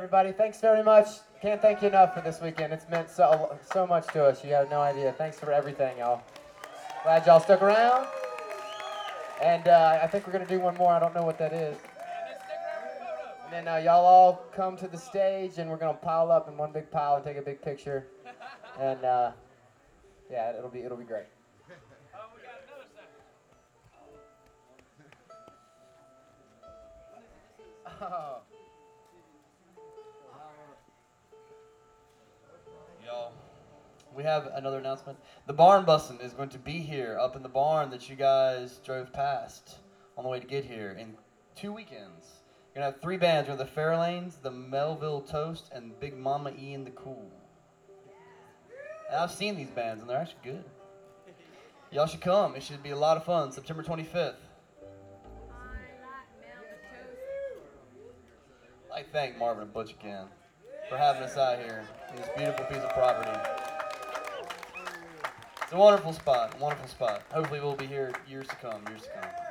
everybody. Thanks very much. Can't thank you enough for this weekend. It's meant so much to us. You have no idea. Thanks for everything, y'all. Glad y'all stuck around. And I think we're going to do one more. I don't know what that is. And then y'all all come to the stage, and we're going to pile up in one big pile and take a big picture. And yeah, it'll be great. Oh. Y'all, we have another announcement. The barn bussin' is going to be here up in the barn that you guys drove past on the way to get here in 2 weekends. You're going to have 3 bands. You're the Fairlanes, the Melville Toast, and Big Mama E and the Cool. And I've seen these bands, and they're actually good. Y'all should come. It should be a lot of fun. September 25th. I thank Marvin and Butch again for having us out here in this beautiful piece of property. It's a wonderful spot, Hopefully we'll be here years to come.